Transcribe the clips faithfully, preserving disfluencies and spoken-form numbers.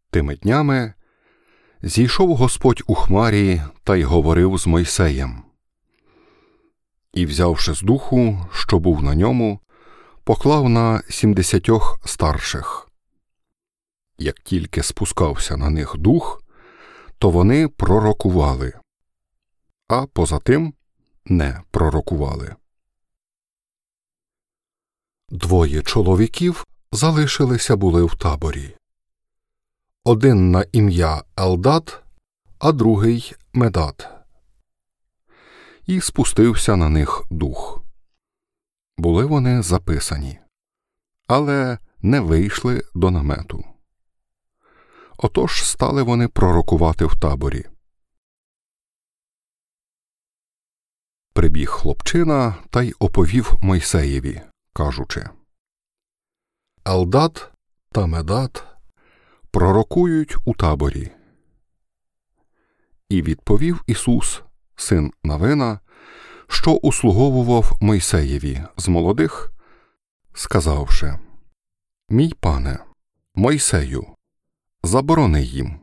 Тими днями зійшов Господь у хмарі та й говорив з Мойсеєм. І, взявши з духу, що був на ньому, поклав на сімдесятьох старших. Як тільки спускався на них дух, то вони пророкували, а поза тим не пророкували. Двоє чоловіків залишилися були в таборі. Один на ім'я Елдад, а другий Медад. І спустився на них дух. Були вони записані, але не вийшли до намету. Отож стали вони пророкувати в таборі. Прибіг хлопчина та й оповів Мойсеєві, кажучи: Елдад та Медад пророкують у таборі. І відповів Ісус, син Навина, що услуговував Мойсеєві з молодих, сказавши: Мій пане, Мойсею, заборони їм.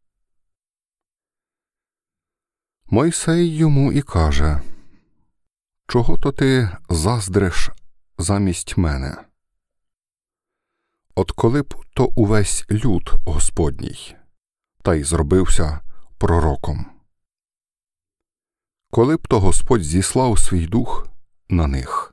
Мойсей йому і каже: Чого то ти заздриш замість мене? От коли б то увесь люд Господній, та й зробився пророком. Коли б то Господь зіслав свій дух на них.